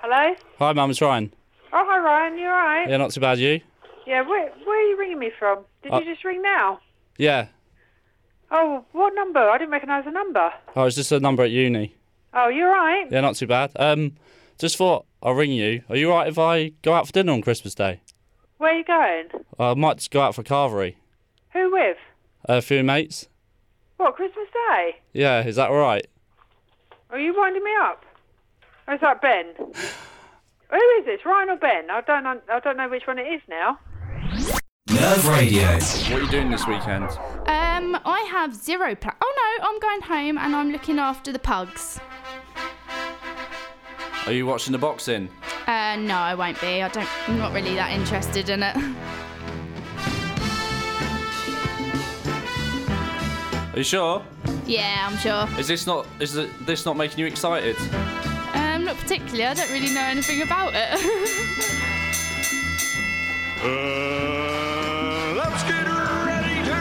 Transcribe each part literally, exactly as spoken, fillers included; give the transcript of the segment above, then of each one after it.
Hello? Hi, Mum, it's Ryan. Oh, hi, Ryan. You all right? Yeah, not too bad, you? Yeah, where, where are you ringing me from? Did Uh, you just ring now? Yeah. Oh, what number? I didn't recognise the number. Oh, it's just a number at uni. Oh, you all right? Yeah, not too bad. Um, just thought I'll ring you. Are you all right if I go out for dinner on Christmas Day? Where are you going? Uh, I might just go out for carvery. Who with? Uh, a few mates. What, Christmas Day? Yeah, is that all right? Are you winding me up? Or is that Ben? Who is this, Ryan or Ben? I don't know, I don't know which one it is now. Nerve Radio. What are you doing this weekend? Um, I have zero plan. Oh no, I'm going home and I'm looking after the pugs. Are you watching the boxing? Uh, no, I won't be. I don't. I'm not really that interested in it. Are you sure? Yeah, I'm sure. Is this not is it, this not making you excited? Um, not particularly. I don't really know anything about it. Uh, let's get ready to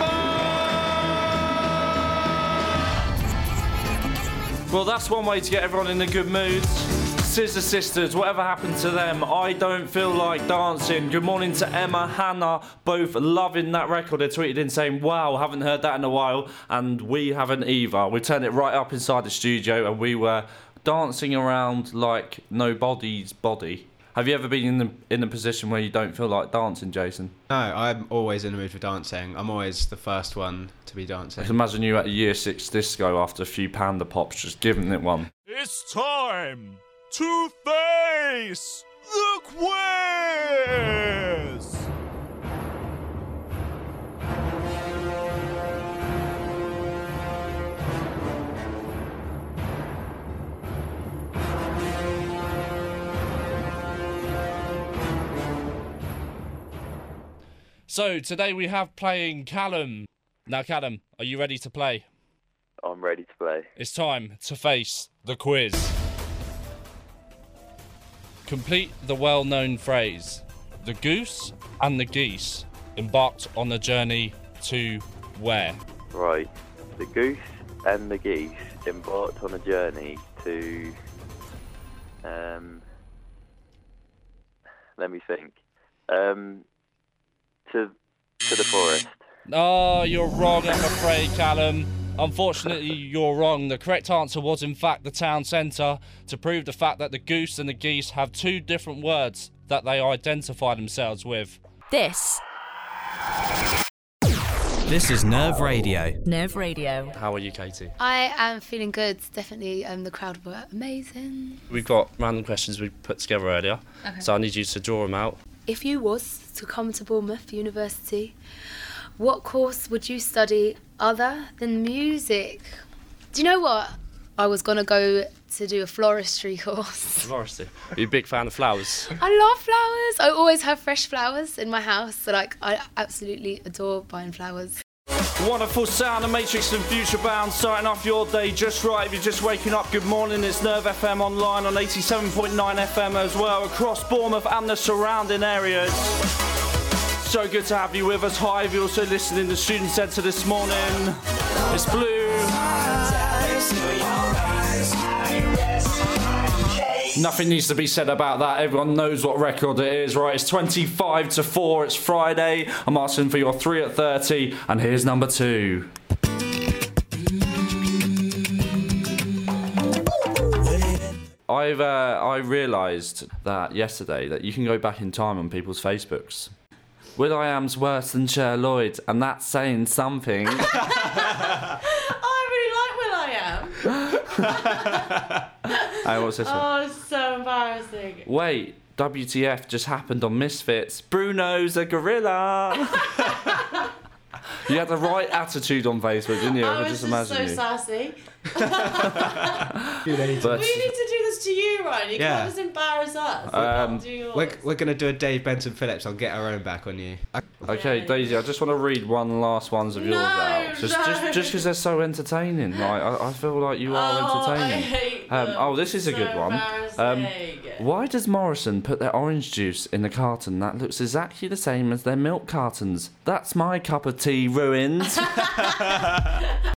rumble! Well, that's one way to get everyone in a good mood. Scissor Sisters, whatever happened to them? I don't feel like dancing. Good morning to Emma, Hannah, both loving that record. They tweeted in saying, wow, haven't heard that in a while. And we haven't either. We turned it right up inside the studio and we were dancing around like nobody's body. Have you ever been in the in the position where you don't feel like dancing, Jason? No, I'm always in the mood for dancing. I'm always the first one to be dancing. I can imagine you at a year six disco after a few Panda Pops just giving it one. It's time to face the quiz! So, today we have playing Callum. Now, Callum, are you ready to play? I'm ready to play. It's time to face the quiz. Complete the well-known phrase. The goose and the geese embarked on a journey to where? Right. The goose and the geese embarked on a journey to... Um, let me think. Um, to to the forest. Oh, you're wrong, I'm afraid, Callum. Unfortunately, you're wrong. The correct answer was, in fact, the town centre, to prove the fact that the goose and the geese have two different words that they identify themselves with. This. This is Nerve Radio. Nerve Radio. How are you, Katie? I am feeling good. Definitely, um, the crowd were amazing. We've got random questions we put together earlier, Okay. so I need you to draw them out. If you was to come to Bournemouth University, what course would you study other than music? Do you know what? I was going to go to do a floristry course. Floristry. Are you a big fan of flowers? I love flowers. I always have fresh flowers in my house. So, like, I absolutely adore buying flowers. Wonderful sound of Matrix and Futurebound starting off your day just right. If you're just waking up, good morning. It's Nerve F M online on eighty-seven point nine F M as well across Bournemouth and the surrounding areas. So good to have you with us. Hi, if you're also listening to the Student Centre this morning. It's Blue. Nothing needs to be said about that. Everyone knows what record it is, right? It's twenty-five to four. It's Friday. I'm asking for your three at thirty. And here's number two. I've uh, I realised that yesterday that you can go back in time on people's Facebooks. Will.i.am's worse than Cher Lloyd, and that's saying something. I really like Will.i.am. Hey, what's this one? Oh, it's so embarrassing. Wait, W T F just happened on Misfits. Bruno's a gorilla. You had the right attitude on Facebook, didn't you? I could was just just imagine so you. sassy. But We need to do this to you, Ryan. You Yeah. can't just embarrass us. You Um, can't do yours. We're, we're going to do a Dave Benson Phillips. I'll get our own back on you. okay, Yeah. Daisy, I just want to read one last ones of yours No, out. Just, no. just, just because they're so entertaining. Like, I, I feel like you are Oh, entertaining. I hate Um, them. oh, this is a So good one. Um, embarrassing. why does Morrison put their orange juice in a carton that looks exactly the same as their milk cartons? That's my cup of tea, ruined.